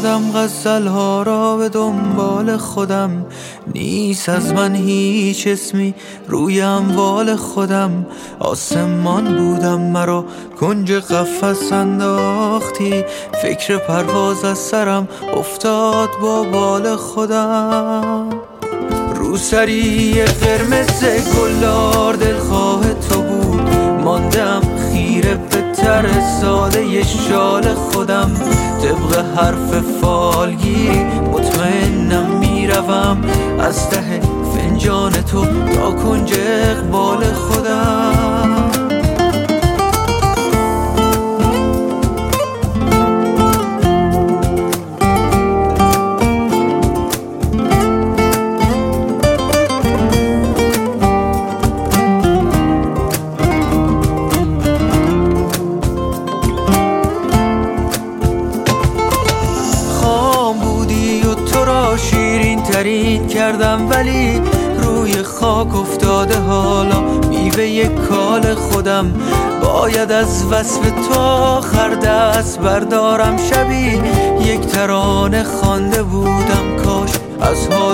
کردم غزل‌ها را به دنبال خودم، نیست از من هیچ اسمی روی اموال خودم. آسمان بودم مرا کنج قفس انداختی، فکر پرواز از سرم افتاد با بال خودم. روسری قرمز گلدار دلخواه تو بود، ماندم خیره به تر ساده شال خودم. طبق حرف فالگیری مطمئنم میروم، از ته فنجان تو تا کنج اقبال خودم. شیرین ترین کردم ولی روی خاک افتاده، حالا میوه کال خودم. باید از وصف تو آخر دست بردارم، شبی یک ترانه خوانده بودم کاش از حال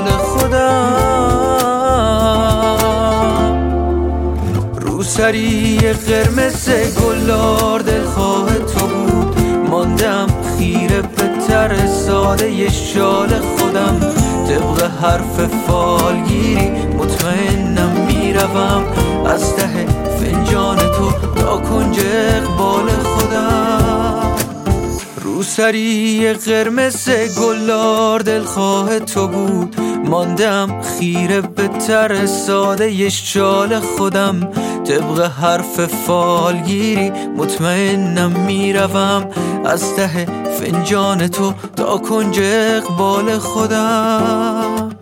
خودم. روسری قرمز گلدار دلخواه تو بود، ماندم خیره به تر ساده شال خودم. طبق حرف فالگیری مطمئنم میروم، از ته فنجان تو تا کنج اقبال خودم. روسری قرمز گلدار دلخواه تو بود، ماندم خیره به تر ساده شال خودم. طبق حرف فالگیری مطمئنم میروم، از ته فنجان تو تا کنج اقبال خودم.